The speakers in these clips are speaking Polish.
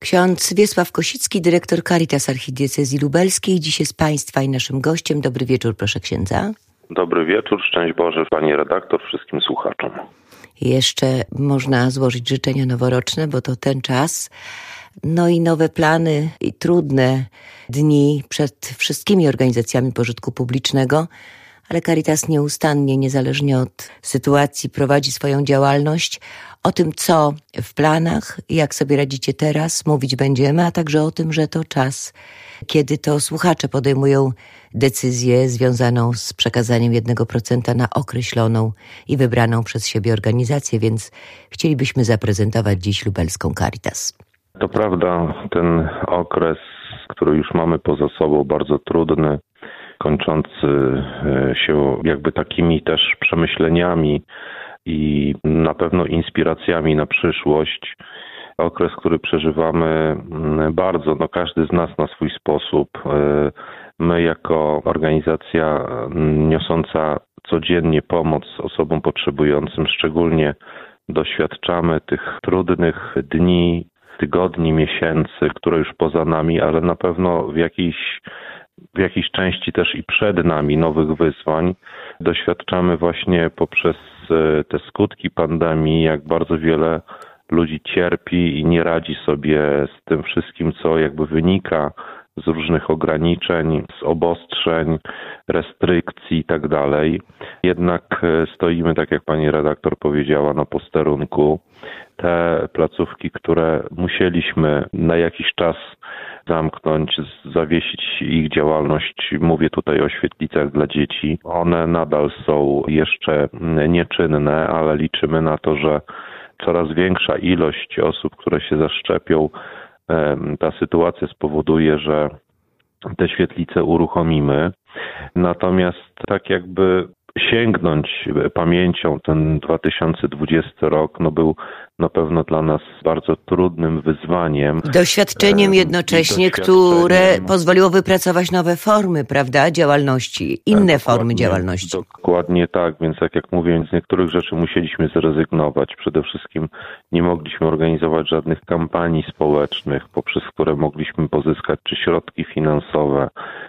Ksiądz Wiesław Kosicki, dyrektor Caritas Archidiecezji Lubelskiej, dziś jest Państwa i naszym gościem. Dobry wieczór, proszę księdza. Dobry wieczór, szczęść Boże, pani redaktor, wszystkim słuchaczom. Jeszcze można złożyć życzenia noworoczne, bo to ten czas. No i nowe plany i trudne dni przed wszystkimi organizacjami pożytku publicznego, ale Caritas nieustannie, niezależnie od sytuacji, prowadzi swoją działalność. O tym, co w planach, jak sobie radzicie teraz, mówić będziemy, a także o tym, że to czas, kiedy to słuchacze podejmują decyzję związaną z przekazaniem 1% na określoną i wybraną przez siebie organizację, więc chcielibyśmy zaprezentować dziś lubelską Caritas. To prawda, ten okres, który już mamy poza sobą, bardzo trudny, kończący się jakby takimi też przemyśleniami i na pewno inspiracjami na przyszłość. Okres, który przeżywamy bardzo, każdy z nas na swój sposób. My jako organizacja niosąca codziennie pomoc osobom potrzebującym, szczególnie doświadczamy tych trudnych dni, tygodni, miesięcy, które już poza nami, ale na pewno w jakiejś części też i przed nami nowych wyzwań. Doświadczamy właśnie poprzez te skutki pandemii, jak bardzo wiele ludzi cierpi i nie radzi sobie z tym wszystkim, co jakby wynika z różnych ograniczeń, z obostrzeń, restrykcji i tak dalej. Jednak stoimy, tak jak pani redaktor powiedziała, na posterunku. Te placówki, które musieliśmy na jakiś czas zamknąć, zawiesić ich działalność, mówię tutaj o świetlicach dla dzieci, one nadal są jeszcze nieczynne, ale liczymy na to, że coraz większa ilość osób, które się zaszczepią, ta sytuacja spowoduje, że te świetlice uruchomimy. Natomiast tak jakby sięgnąć pamięcią ten 2020 rok był na pewno dla nas bardzo trudnym wyzwaniem. Doświadczeniem jednocześnie, które pozwoliło wypracować nowe formy, prawda, działalności, inne formy działalności. Dokładnie tak, więc tak jak mówię, z niektórych rzeczy musieliśmy zrezygnować. Przede wszystkim nie mogliśmy organizować żadnych kampanii społecznych, poprzez które mogliśmy pozyskać czy środki finansowe,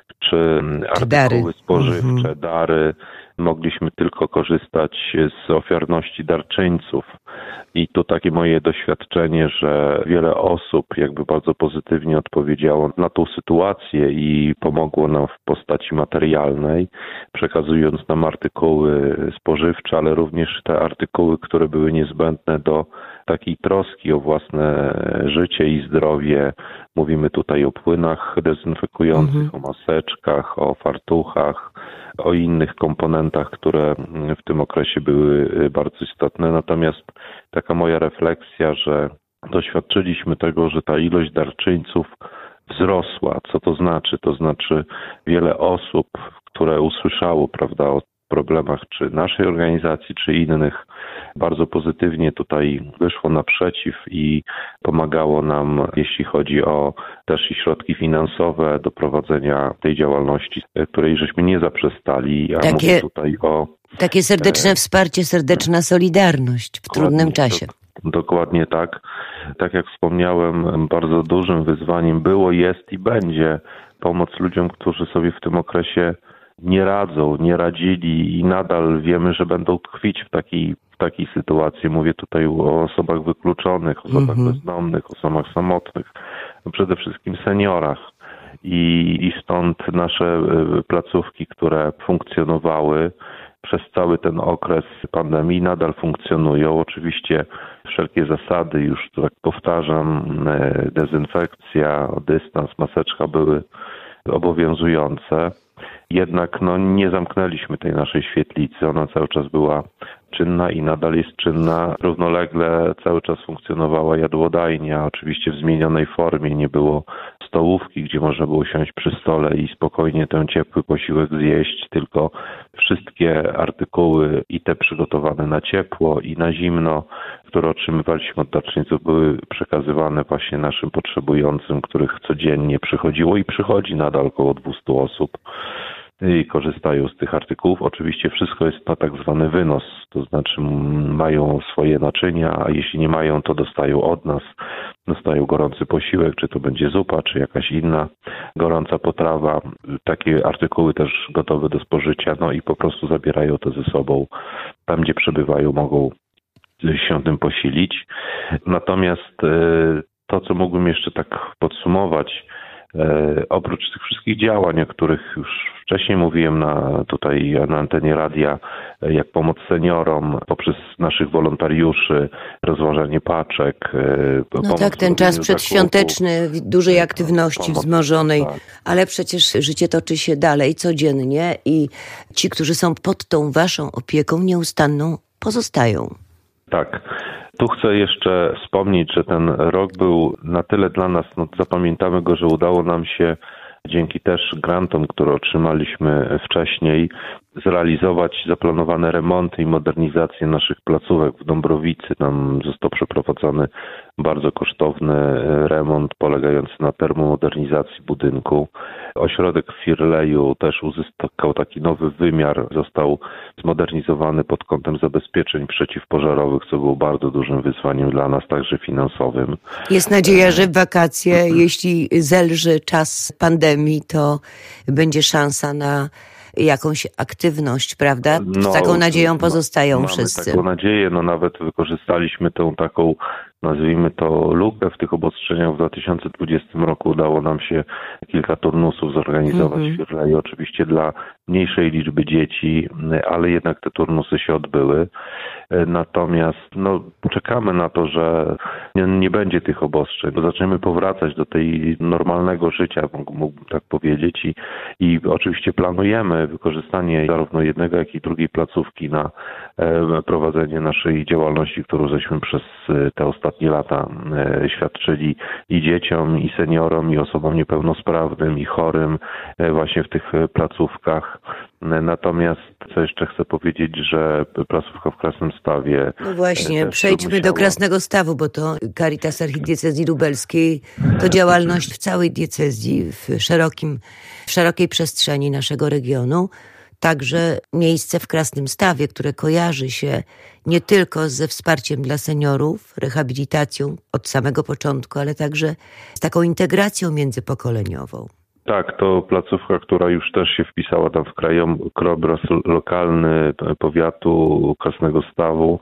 czy artykuły spożywcze, dary. Mogliśmy tylko korzystać z ofiarności darczyńców. I to takie moje doświadczenie, że wiele osób jakby bardzo pozytywnie odpowiedziało na tą sytuację i pomogło nam w postaci materialnej, przekazując nam artykuły spożywcze, ale również te artykuły, które były niezbędne do takiej troski o własne życie i zdrowie. Mówimy tutaj o płynach dezynfekujących, o maseczkach, o fartuchach, o innych komponentach, które w tym okresie były bardzo istotne. Natomiast taka moja refleksja, że doświadczyliśmy tego, że ta ilość darczyńców wzrosła. Co to znaczy? To znaczy wiele osób, które usłyszało, prawda, o problemach czy naszej organizacji, czy innych, bardzo pozytywnie tutaj wyszło naprzeciw i pomagało nam, jeśli chodzi o też i środki finansowe do prowadzenia tej działalności, której żeśmy nie zaprzestali. Mówię tutaj o takie serdeczne wsparcie, serdeczna solidarność w trudnym czasie. Dokładnie tak. Tak jak wspomniałem, bardzo dużym wyzwaniem było, jest i będzie pomoc ludziom, którzy sobie w tym okresie nie radzą, nie radzili i nadal wiemy, że będą tkwić w takiej sytuacji. Mówię tutaj o osobach wykluczonych, osobach bezdomnych, osobach samotnych, przede wszystkim seniorach. I stąd nasze placówki, które funkcjonowały przez cały ten okres pandemii, nadal funkcjonują. Oczywiście wszelkie zasady, już tak powtarzam, dezynfekcja, dystans, maseczka były obowiązujące. Jednak nie zamknęliśmy tej naszej świetlicy. Ona cały czas była czynna i nadal jest czynna. Równolegle cały czas funkcjonowała jadłodajnia, oczywiście w zmienionej formie. Nie było stołówki, gdzie można było siąść przy stole i spokojnie ten ciepły posiłek zjeść, tylko wszystkie artykuły i te przygotowane na ciepło i na zimno, które otrzymywaliśmy od darczyńców, były przekazywane właśnie naszym potrzebującym, których codziennie przychodziło i przychodzi nadal około 200 osób. i korzystają z tych artykułów. Oczywiście wszystko jest na tak zwany wynos, to znaczy mają swoje naczynia, a jeśli nie mają, to dostają od nas. Dostają gorący posiłek, czy to będzie zupa, czy jakaś inna gorąca potrawa. Takie artykuły też gotowe do spożycia, no i po prostu zabierają to ze sobą. Tam, gdzie przebywają, mogą się tym posilić. Natomiast to, co mógłbym jeszcze tak podsumować, oprócz tych wszystkich działań, o których już wcześniej mówiłem tutaj na antenie radia, jak pomoc seniorom poprzez naszych wolontariuszy, rozważanie paczek. No tak, ten czas przedświąteczny, dużej aktywności wzmożonej, tak. Ale przecież życie toczy się dalej, codziennie i ci, którzy są pod tą waszą opieką nieustanną, pozostają. Tak. Tu chcę jeszcze wspomnieć, że ten rok był na tyle dla nas, zapamiętamy go, że udało nam się dzięki też grantom, które otrzymaliśmy wcześniej, zrealizować zaplanowane remonty i modernizację naszych placówek w Dąbrowicy. Tam został przeprowadzony bardzo kosztowny remont polegający na termomodernizacji budynku. Ośrodek w Firleju też uzyskał taki nowy wymiar, został zmodernizowany pod kątem zabezpieczeń przeciwpożarowych, co było bardzo dużym wyzwaniem dla nas, także finansowym. Jest nadzieja, że w wakacje, jeśli zelży czas pandemii, to będzie szansa na jakąś aktywność, prawda? Z taką nadzieją pozostają wszyscy. Mamy taką nadzieję, nawet wykorzystaliśmy tą taką, nazwijmy to, lukę w tych obostrzeniach. W 2020 roku udało nam się kilka turnusów zorganizować w Firleju, oczywiście dla mniejszej liczby dzieci, ale jednak te turnusy się odbyły. Natomiast czekamy na to, że nie będzie tych obostrzeń, bo zaczniemy powracać do tej normalnego życia, mógłbym tak powiedzieć, i oczywiście planujemy wykorzystanie zarówno jednego, jak i drugiej placówki na prowadzenie naszej działalności, którą żeśmy przez te ostatnie lata świadczyli i dzieciom, i seniorom, i osobom niepełnosprawnym, i chorym właśnie w tych placówkach. Natomiast co jeszcze chcę powiedzieć, że placówka w Krasnymstawie... No właśnie, przejdźmy do Krasnego-Stawu, bo to Caritas Archidiecezji Lubelskiej to działalność w całej diecezji, w szerokiej przestrzeni naszego regionu. Także miejsce w Krasnymstawie, które kojarzy się nie tylko ze wsparciem dla seniorów, rehabilitacją od samego początku, ale także z taką integracją międzypokoleniową. Tak, to placówka, która już też się wpisała tam w krajobraz lokalny powiatu Krasnego Stawu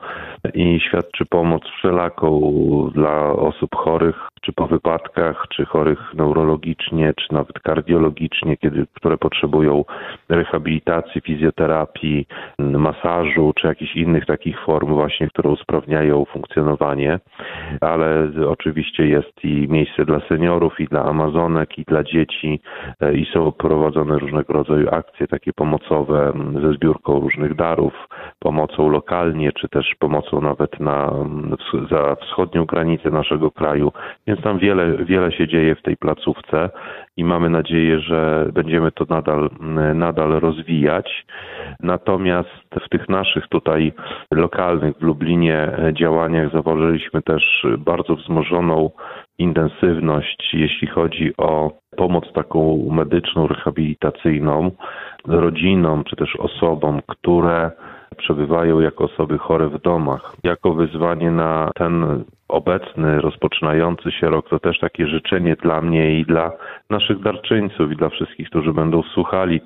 i świadczy pomoc wszelaką dla osób chorych, czy po wypadkach, czy chorych neurologicznie, czy nawet kardiologicznie, które potrzebują rehabilitacji, fizjoterapii, masażu, czy jakichś innych takich form właśnie, które usprawniają funkcjonowanie. Ale oczywiście jest i miejsce dla seniorów, i dla amazonek, i dla dzieci, i są prowadzone różnego rodzaju akcje takie pomocowe ze zbiórką różnych darów, pomocą lokalnie, czy też pomocą nawet za wschodnią granicę naszego kraju. Więc tam wiele się dzieje w tej placówce i mamy nadzieję, że będziemy to nadal rozwijać. Natomiast w tych naszych tutaj lokalnych w Lublinie działaniach zauważyliśmy też bardzo wzmożoną intensywność, jeśli chodzi o pomoc taką medyczną, rehabilitacyjną rodzinom, czy też osobom, które przebywają jako osoby chore w domach. Jako wyzwanie na ten obecny, rozpoczynający się rok, to też takie życzenie dla mnie i dla naszych darczyńców i dla wszystkich, którzy będą słuchali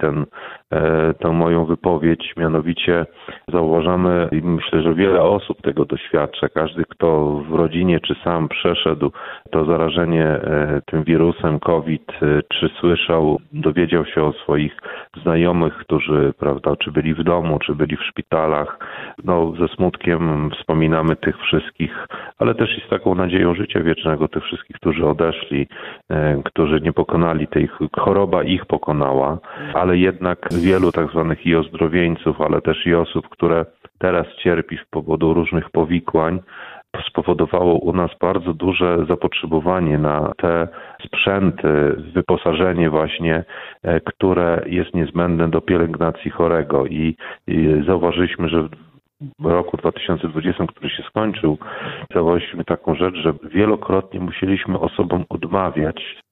tę moją wypowiedź. Mianowicie zauważamy i myślę, że wiele osób tego doświadcza. Każdy, kto w rodzinie czy sam przeszedł to zarażenie tym wirusem COVID, czy słyszał, dowiedział się o swoich znajomych, którzy, prawda, czy byli w domu, czy byli w szpitalach. Ze smutkiem wspominamy tych wszystkich, ale też i z taką nadzieją życia wiecznego tych wszystkich, którzy odeszli, którzy nie pokonali tej choroba, ich pokonała, ale jednak wielu tak zwanych i ozdrowieńców, ale też i osób, które teraz cierpi z powodu różnych powikłań, spowodowało u nas bardzo duże zapotrzebowanie na te sprzęty, wyposażenie właśnie, które jest niezbędne do pielęgnacji chorego i zauważyliśmy, że w roku 2020, który się skończył, zauważyliśmy taką rzecz, że wielokrotnie musieliśmy osobom odmawiać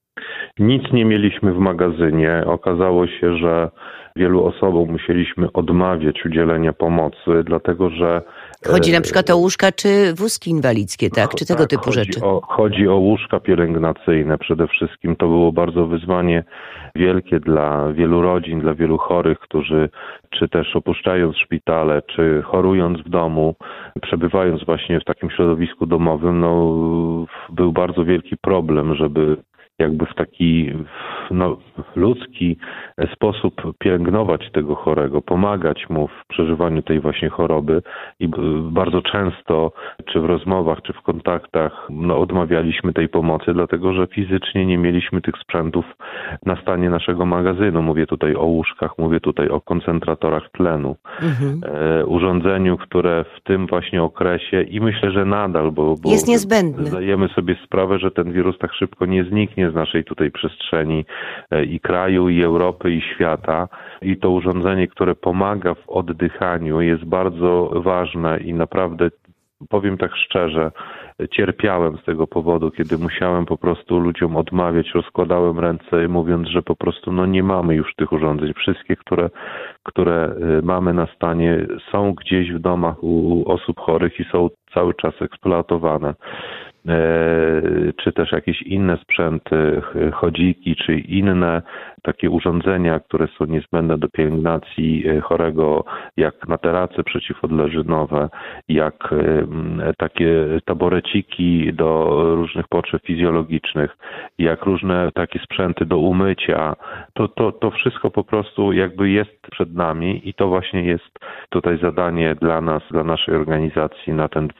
Nic nie mieliśmy w magazynie. Okazało się, że wielu osobom musieliśmy odmawiać udzielenia pomocy, dlatego że... Chodzi na przykład o łóżka czy wózki inwalidzkie, tak? Czy tego typu rzeczy? Chodzi o łóżka pielęgnacyjne przede wszystkim. To było bardzo wyzwanie wielkie dla wielu rodzin, dla wielu chorych, którzy czy też opuszczając szpitale, czy chorując w domu, przebywając właśnie w takim środowisku domowym, był bardzo wielki problem, żeby jakby w taki ludzki sposób pielęgnować tego chorego, pomagać mu w przeżywaniu tej właśnie choroby i bardzo często, czy w rozmowach, czy w kontaktach, odmawialiśmy tej pomocy, dlatego że fizycznie nie mieliśmy tych sprzętów na stanie naszego magazynu. Mówię tutaj o łóżkach, mówię tutaj o koncentratorach tlenu, urządzeniu, które w tym właśnie okresie i myślę, że nadal, bo jest niezbędne. Zdajemy sobie sprawę, że ten wirus tak szybko nie zniknie z naszej tutaj przestrzeni i kraju, i Europy, i świata. I to urządzenie, które pomaga w oddychaniu, jest bardzo ważne i naprawdę, powiem tak szczerze, cierpiałem z tego powodu, kiedy musiałem po prostu ludziom odmawiać, rozkładałem ręce, mówiąc, że po prostu nie mamy już tych urządzeń. Wszystkie, które mamy na stanie, są gdzieś w domach u osób chorych i są cały czas eksploatowane. Czy też jakieś inne sprzęty, chodziki, czy inne takie urządzenia, które są niezbędne do pielęgnacji chorego, jak materace przeciwodleżynowe, jak takie taboreciki do różnych potrzeb fizjologicznych, jak różne takie sprzęty do umycia. To wszystko po prostu jakby jest przed nami i to właśnie jest tutaj zadanie dla nas, dla naszej organizacji na ten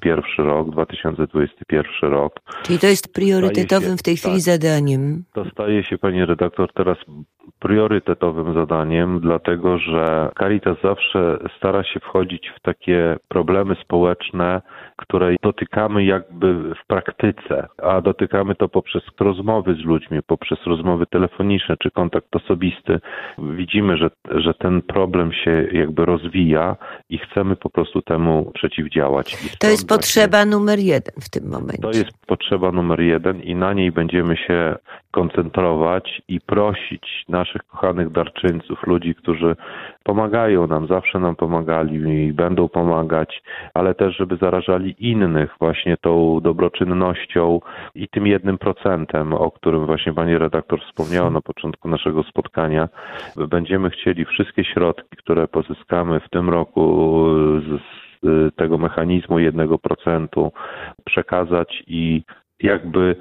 2021 rok. Czyli to jest priorytetowym w tej chwili zadaniem. To staje się, pani redaktor, teraz priorytetowym zadaniem, dlatego że Caritas zawsze stara się wchodzić w takie problemy społeczne, które dotykamy jakby w praktyce, a dotykamy to poprzez rozmowy z ludźmi, poprzez rozmowy telefoniczne czy kontakt osobisty. Widzimy, że ten problem się jakby rozwija i chcemy po prostu temu przeciwdziałać. To jest potrzeba numer 1 w tym momencie. To jest potrzeba numer 1 i na niej będziemy się koncentrować i prosić naszych kochanych darczyńców, ludzi, którzy pomagają nam, zawsze nam pomagali i będą pomagać, ale też, żeby zarażali innych właśnie tą dobroczynnością i tym 1%, o którym właśnie pani redaktor wspomniała na początku naszego spotkania. Będziemy chcieli wszystkie środki, które pozyskamy w tym roku z tego mechanizmu 1% przekazać i jakby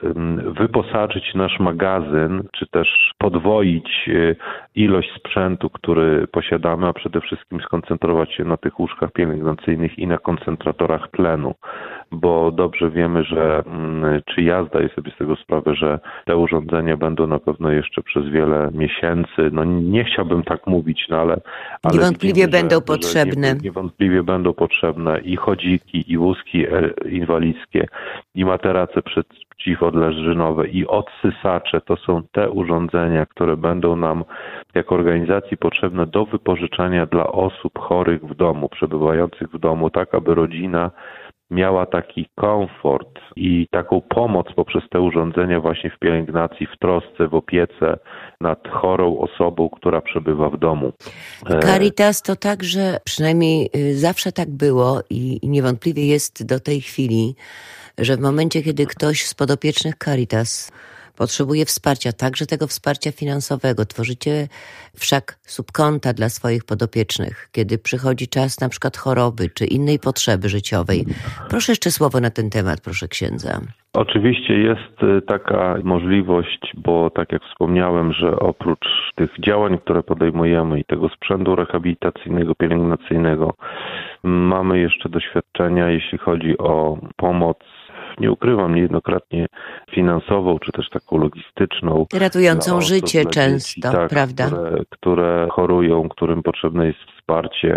wyposażyć nasz magazyn, czy też podwoić ilość sprzętu, który posiadamy, a przede wszystkim skoncentrować się na tych łóżkach pielęgnacyjnych i na koncentratorach tlenu, bo dobrze wiemy, czy ja zdaję sobie z tego sprawę, że te urządzenia będą na pewno jeszcze przez wiele miesięcy, nie chciałbym tak mówić, ale niewątpliwie widzimy, będą potrzebne. Niewątpliwie będą potrzebne i chodziki, i wózki inwalidzkie, i materace przeciwodleżynowe, i odsysacze. To są te urządzenia, które będą nam jako organizacji potrzebne do wypożyczania dla osób chorych w domu, przebywających w domu, tak aby rodzina miała taki komfort i taką pomoc poprzez te urządzenia właśnie w pielęgnacji, w trosce, w opiece nad chorą osobą, która przebywa w domu. Caritas to także, przynajmniej zawsze tak było i niewątpliwie jest do tej chwili, że w momencie, kiedy ktoś z podopiecznych Caritas potrzebuje wsparcia, także tego wsparcia finansowego. Tworzycie wszak subkonta dla swoich podopiecznych, kiedy przychodzi czas na przykład choroby czy innej potrzeby życiowej. Proszę jeszcze słowo na ten temat, proszę księdza. Oczywiście jest taka możliwość, bo tak jak wspomniałem, że oprócz tych działań, które podejmujemy i tego sprzętu rehabilitacyjnego, pielęgnacyjnego, mamy jeszcze doświadczenia, jeśli chodzi o pomoc, nie ukrywam, niejednokrotnie finansową, czy też taką logistyczną. Ratującą życie często, tak, prawda? Które chorują, którym potrzebne jest wsparcie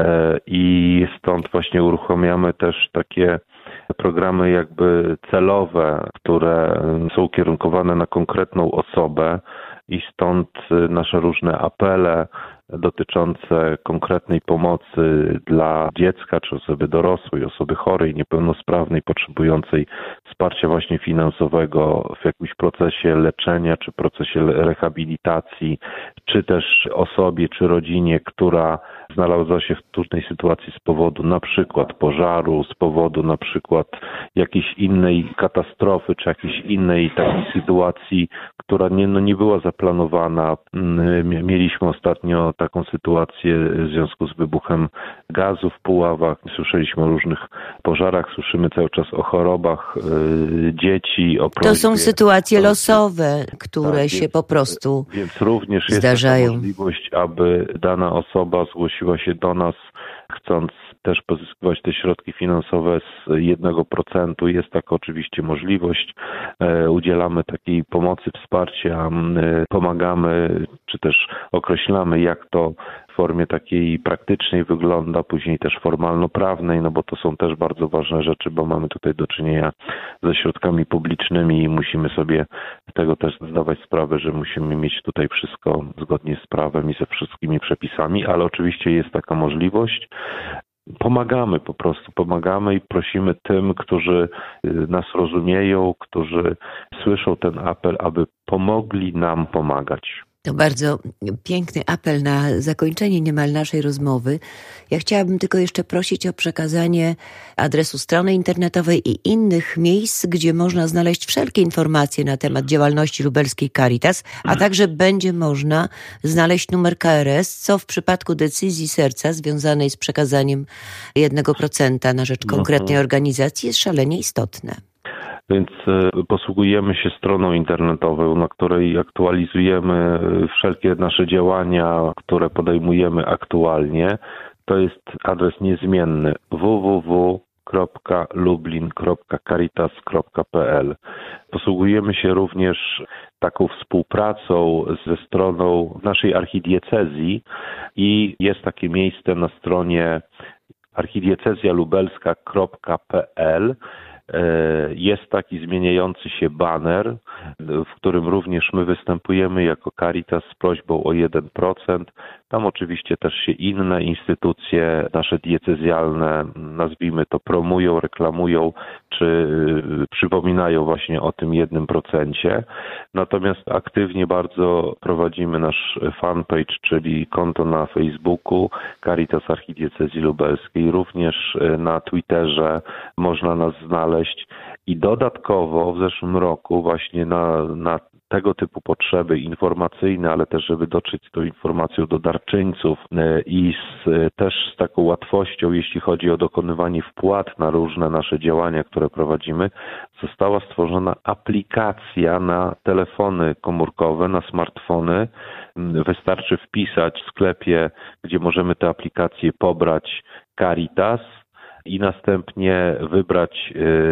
i stąd właśnie uruchamiamy też takie programy jakby celowe, które są ukierunkowane na konkretną osobę i stąd nasze różne apele dotyczące konkretnej pomocy dla dziecka czy osoby dorosłej, osoby chorej, niepełnosprawnej, potrzebującej wsparcia właśnie finansowego w jakimś procesie leczenia czy procesie rehabilitacji, czy też osobie czy rodzinie, która znalazła się w trudnej sytuacji z powodu na przykład pożaru, z powodu na przykład jakiejś innej katastrofy, czy jakiejś innej takiej sytuacji, która nie była zaplanowana. Mieliśmy ostatnio taką sytuację w związku z wybuchem gazu w Puławach. Słyszeliśmy o różnych pożarach, słyszymy cały czas o chorobach dzieci, o prośbie. To są sytuacje losowe, które się po prostu Więc również zdarzają. jest taka możliwość, aby dana osoba zgłosiła się do nas, chcąc też pozyskiwać te środki finansowe z 1%. Jest taka oczywiście możliwość. Udzielamy takiej pomocy, wsparcia, pomagamy, czy też określamy, jak to w formie takiej praktycznej wygląda, później też formalno-prawnej, no bo to są też bardzo ważne rzeczy, bo mamy tutaj do czynienia ze środkami publicznymi i musimy sobie tego też zdawać sprawę, że musimy mieć tutaj wszystko zgodnie z prawem i ze wszystkimi przepisami, ale oczywiście jest taka możliwość. Pomagamy i prosimy tym, którzy nas rozumieją, którzy słyszą ten apel, aby pomogli nam pomagać. To bardzo piękny apel na zakończenie niemal naszej rozmowy. Ja chciałabym tylko jeszcze prosić o przekazanie adresu strony internetowej i innych miejsc, gdzie można znaleźć wszelkie informacje na temat działalności lubelskiej Caritas, a także będzie można znaleźć numer KRS, co w przypadku decyzji serca związanej z przekazaniem 1% na rzecz konkretnej organizacji jest szalenie istotne. Więc posługujemy się stroną internetową, na której aktualizujemy wszelkie nasze działania, które podejmujemy aktualnie. To jest adres niezmienny www.lublin.caritas.pl. Posługujemy się również taką współpracą ze stroną naszej archidiecezji i jest takie miejsce na stronie archidiecezjalubelska.pl. Jest taki zmieniający się baner, w którym również my występujemy jako Caritas z prośbą o 1%. Tam oczywiście też się inne instytucje, nasze diecezjalne, nazwijmy to, promują, reklamują, czy przypominają właśnie o tym 1%. Natomiast aktywnie bardzo prowadzimy nasz fanpage, czyli konto na Facebooku Caritas Archidiecezji Lubelskiej. Również na Twitterze można nas znaleźć. I dodatkowo w zeszłym roku właśnie na tego typu potrzeby informacyjne, ale też żeby dotrzeć z tą informacją do darczyńców i też z taką łatwością, jeśli chodzi o dokonywanie wpłat na różne nasze działania, które prowadzimy, została stworzona aplikacja na telefony komórkowe, na smartfony. Wystarczy wpisać w sklepie, gdzie możemy tę aplikację pobrać, Caritas, i następnie wybrać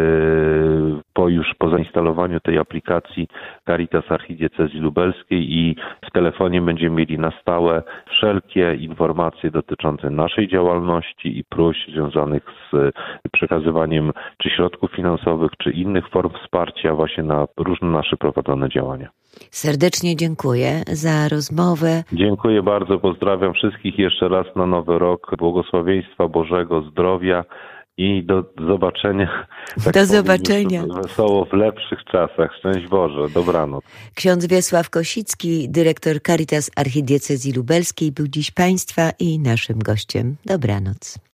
po zainstalowaniu tej aplikacji Caritas Archidiecezji Lubelskiej i w telefonie będziemy mieli na stałe wszelkie informacje dotyczące naszej działalności i próśb związanych z przekazywaniem czy środków finansowych, czy innych form wsparcia właśnie na różne nasze prowadzone działania. Serdecznie dziękuję za rozmowę. Dziękuję bardzo, pozdrawiam wszystkich jeszcze raz na Nowy Rok. Błogosławieństwa Bożego, zdrowia i do zobaczenia. Do zobaczenia. Wesoło w lepszych czasach. Szczęść Boże. Dobranoc. Ksiądz Wiesław Kosicki, dyrektor Caritas Archidiecezji Lubelskiej, był dziś Państwa i naszym gościem. Dobranoc.